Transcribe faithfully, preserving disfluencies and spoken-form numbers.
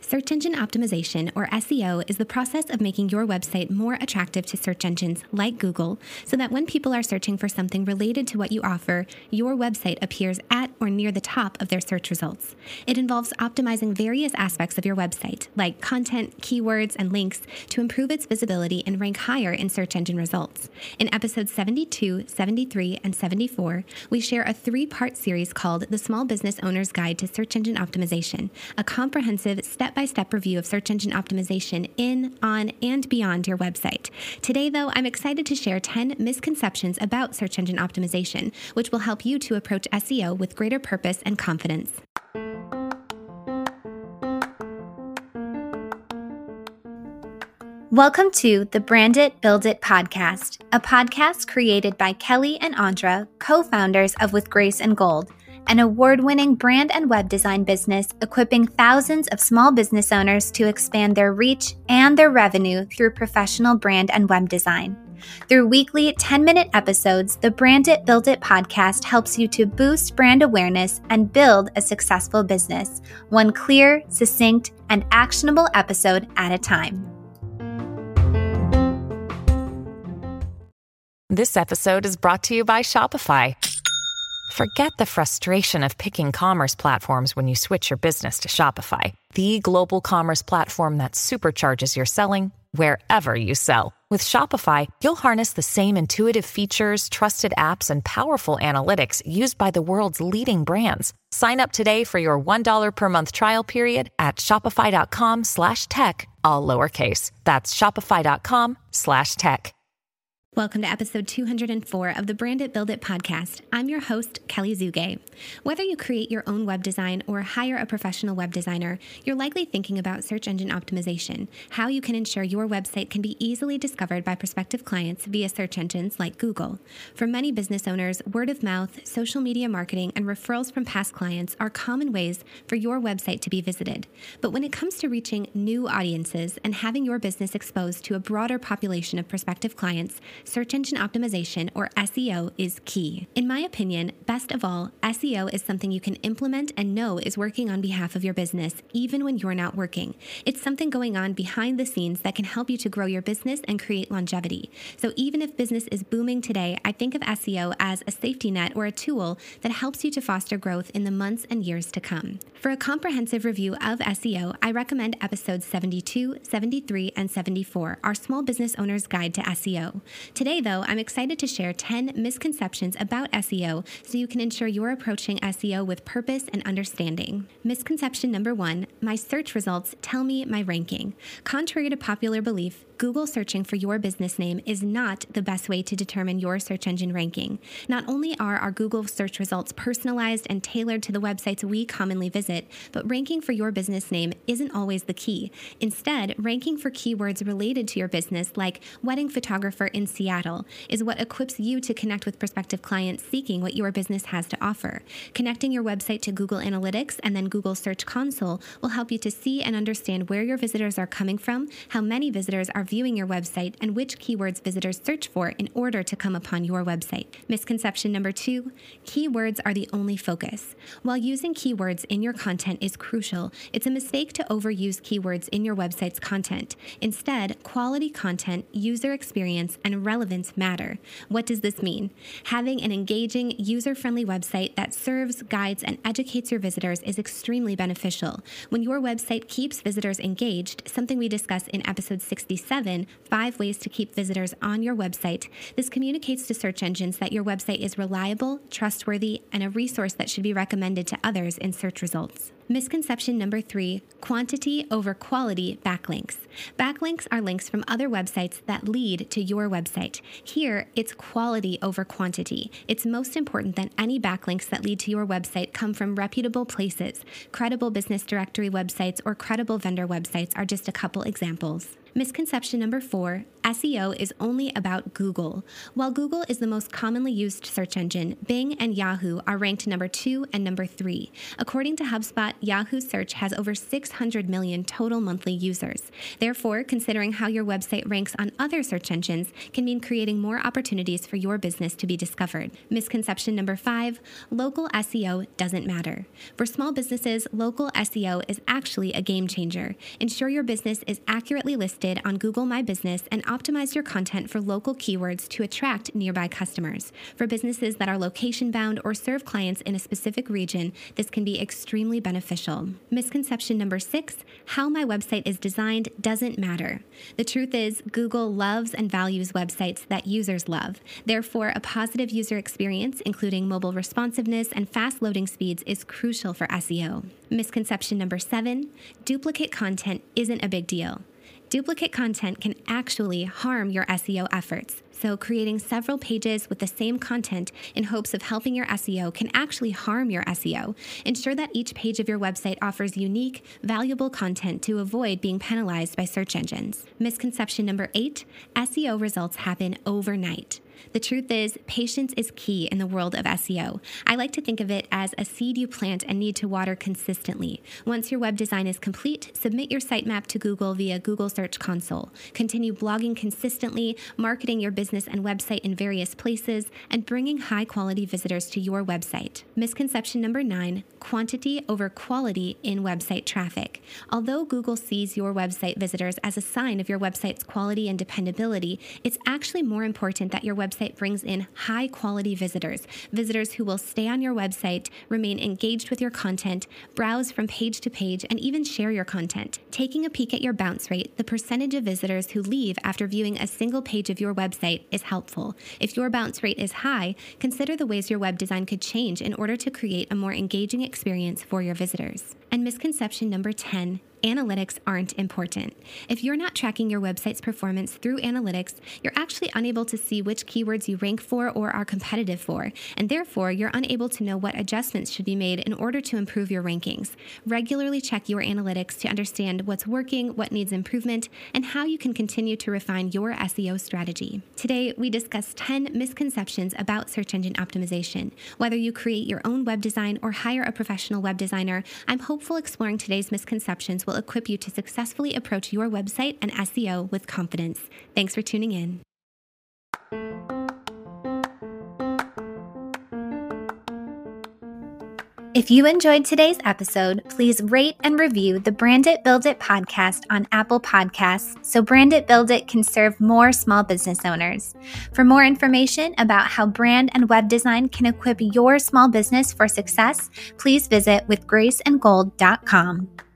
Search engine optimization, or S E O, is the process of making your website more attractive to search engines like Google so that when people are searching for something related to what you offer, your website appears at or near the top of their search results. It involves optimizing various aspects of your website, like content, keywords, and links, to improve its visibility and rank higher in search engine results. In episodes seventy-two, seventy-three, and seventy-four, we share a three-part series called The Small Business Owner's Guide to Search Engine Optimization, a comprehensive step-by-step review of search engine optimization in, on, and beyond your website. Today, though, I'm excited to share ten misconceptions about search engine optimization, which will help you to approach S E O with greater purpose and confidence. Welcome to the Brand It, Build It podcast, a podcast created by Kelly and Andra, co-founders of With Grace and Gold, an award-winning brand and web design business equipping thousands of small business owners to expand their reach and their revenue through professional brand and web design. Through weekly ten-minute episodes, the Brand It, Build It podcast helps you to boost brand awareness and build a successful business, one clear, succinct, and actionable episode at a time. This episode is brought to you by Shopify. Forget the frustration of picking commerce platforms when you switch your business to Shopify, the global commerce platform that supercharges your selling wherever you sell. With Shopify, you'll harness the same intuitive features, trusted apps, and powerful analytics used by the world's leading brands. Sign up today for your one dollar per month trial period at shopify.com slash tech, all lowercase. That's shopify.com slash tech. Welcome to episode two hundred four of the Brand It, Build It podcast. I'm your host, Kelly Zugay. Whether you create your own web design or hire a professional web designer, you're likely thinking about search engine optimization, how you can ensure your website can be easily discovered by prospective clients via search engines like Google. For many business owners, word of mouth, social media marketing, and referrals from past clients are common ways for your website to be visited. But when it comes to reaching new audiences and having your business exposed to a broader population of prospective clients, search engine optimization, or S E O, is key. In my opinion, best of all, S E O is something you can implement and know is working on behalf of your business, even when you're not working. It's something going on behind the scenes that can help you to grow your business and create longevity. So even if business is booming today, I think of S E O as a safety net or a tool that helps you to foster growth in the months and years to come. For a comprehensive review of S E O, I recommend episodes seventy-two, seventy-three, and seventy-four, our Small Business Owner's Guide to S E O. Today, though, I'm excited to share ten misconceptions about S E O so you can ensure you're approaching S E O with purpose and understanding. Misconception number one, my search results tell me my ranking. Contrary to popular belief, Google searching for your business name is not the best way to determine your search engine ranking. Not only are our Google search results personalized and tailored to the websites we commonly visit, but ranking for your business name isn't always the key. Instead, ranking for keywords related to your business, like wedding photographer in Seattle, is what equips you to connect with prospective clients seeking what your business has to offer. Connecting your website to Google Analytics and then Google Search Console will help you to see and understand where your visitors are coming from, how many visitors are viewing your website, and which keywords visitors search for in order to come upon your website. Misconception number two, keywords are the only focus. While using keywords in your content is crucial, it's a mistake to overuse keywords in your website's content. Instead, quality content, user experience, and relevance matter. What does this mean? Having an engaging, user-friendly website that serves, guides, and educates your visitors is extremely beneficial. When your website keeps visitors engaged, something we discuss in episode sixty-seven, Five Ways to Keep Visitors on Your Website, this communicates to search engines that your website is reliable, trustworthy, and a resource that should be recommended to others in search results. Misconception number three, quantity over quality backlinks. Backlinks are links from other websites that lead to your website. Here, it's quality over quantity. It's most important that any backlinks that lead to your website come from reputable places. Credible business directory websites or credible vendor websites are just a couple examples. Misconception number four, S E O is only about Google. While Google is the most commonly used search engine, Bing and Yahoo are ranked number two and number three. According to HubSpot, Yahoo Search has over six hundred million total monthly users. Therefore, considering how your website ranks on other search engines can mean creating more opportunities for your business to be discovered. Misconception number five, local S E O doesn't matter. For small businesses, local S E O is actually a game changer. Ensure your business is accurately listed on Google My Business and optimize your content for local keywords to attract nearby customers. For businesses that are location-bound or serve clients in a specific region, this can be extremely beneficial. Misconception number six, how my website is designed doesn't matter. The truth is, Google loves and values websites that users love. Therefore, a positive user experience, including mobile responsiveness and fast loading speeds, is crucial for S E O. Misconception number seven, duplicate content isn't a big deal. Duplicate content can actually harm your S E O efforts. So creating several pages with the same content in hopes of helping your S E O can actually harm your S E O. Ensure that each page of your website offers unique, valuable content to avoid being penalized by search engines. Misconception number eight, S E O results happen overnight. The truth is, patience is key in the world of S E O. I like to think of it as a seed you plant and need to water consistently. Once your web design is complete, submit your sitemap to Google via Google Search Console. Continue blogging consistently, marketing your business and website in various places, and bringing high-quality visitors to your website. Misconception number nine, quantity over quality in website traffic. Although Google sees your website visitors as a sign of your website's quality and dependability, it's actually more important that your website website brings in high-quality visitors, visitors who will stay on your website, remain engaged with your content, browse from page to page, and even share your content. Taking a peek at your bounce rate, the percentage of visitors who leave after viewing a single page of your website, is helpful. If your bounce rate is high, consider the ways your web design could change in order to create a more engaging experience for your visitors. And misconception number ten, analytics aren't important. If you're not tracking your website's performance through analytics, you're actually unable to see which keywords you rank for or are competitive for, and therefore you're unable to know what adjustments should be made in order to improve your rankings. Regularly check your analytics to understand what's working, what needs improvement, and how you can continue to refine your S E O strategy. Today, we discuss ten misconceptions about search engine optimization. Whether you create your own web design or hire a professional web designer, I'm hopeful exploring today's misconceptions will equip you to successfully approach your website and S E O with confidence. Thanks for tuning in. If you enjoyed today's episode, please rate and review the Brand It, Build It podcast on Apple Podcasts so Brand It, Build It can serve more small business owners. For more information about how brand and web design can equip your small business for success, please visit with grace and gold dot com.